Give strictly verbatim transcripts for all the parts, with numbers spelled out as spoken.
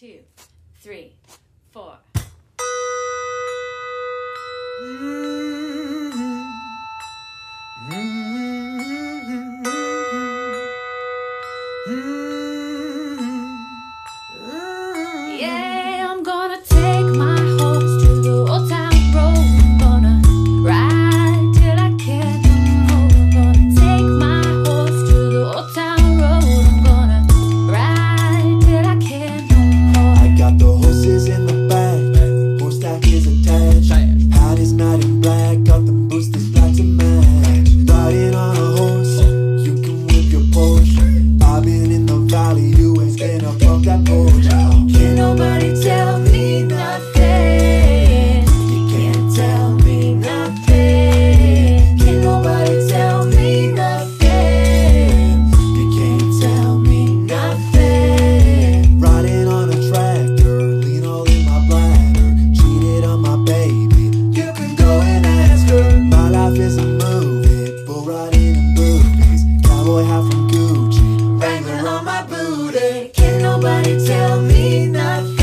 two, three, four. Yeah, I'm gonna take my horse to the old town road. I'm gonna ride till I can't no more. I'm gonna take my horse to the old town road. I'm gonna ride till I can't no more. I got the horses in the back, horse stack is attached. Pad is matte and black, got them boosters black to match. Riding on a horse, you can whip your Porsche. I've been in the valley, you ain't been above that porch. Can't nobody tell me nothing. You can't tell me nothing. Can't nobody tell me nothing. You can't tell me nothing. Riding on a tractor, lean all in my bladder. Cheated on my baby, you can go and ask her. My life is a movie, bull riding in boobies. Cowboy hat from Gucci, Wrangler on my booty. Can't nobody tell me nothing.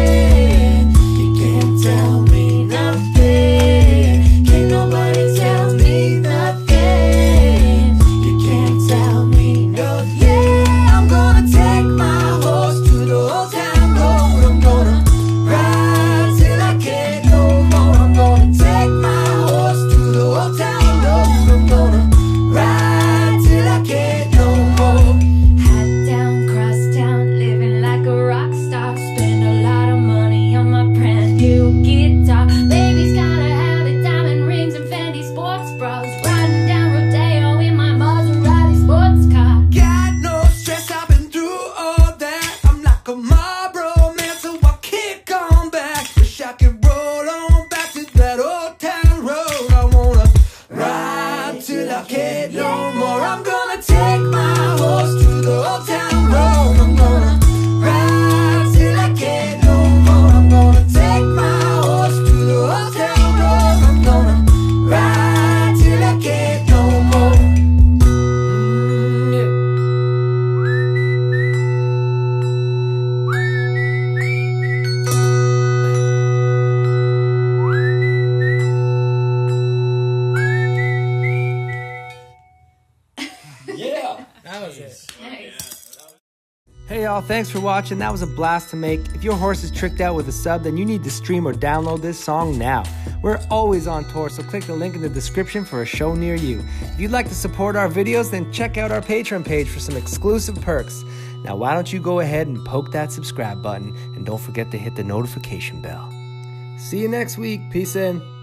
You can't tell me nothing. Can't nobody tell me nothing. You can't tell me nothing. Yeah, I'm gonna take my horse to the old town road. I'm gonna ride till I can't no more. I'm gonna take my horse to the old town road. I'm gonna ride till I can't no more. Hat down, cross town, living like a rock star. Spend a lot of money on my brand new guitar. Baby's gotta have it, diamond rings and Fendi sports bras. Riding down Rodeo in my Maserati sports car. Got no stress, I've been through all that. I'm like a Marlboro man, so I kick on back. Wish I could roll on back to that old town road. I wanna ride till I can't no more. I'm gonna take my horse to the old town road. I'm gonna ride till I can't no more. I'm gonna take my horse to the old town road. I'm gonna ride till I can't no more. Mm, yeah. Yeah. That was it. Nice. Hey y'all, thanks for watching. That was a blast to make. If your horse is tricked out with a sub, then you need to stream or download this song now. We're always on tour, so click the link in the description for a show near you. If you'd like to support our videos, then check out our Patreon page for some exclusive perks. Now why don't you go ahead and poke that subscribe button, and don't forget to hit the notification bell. See you next week. Peace in.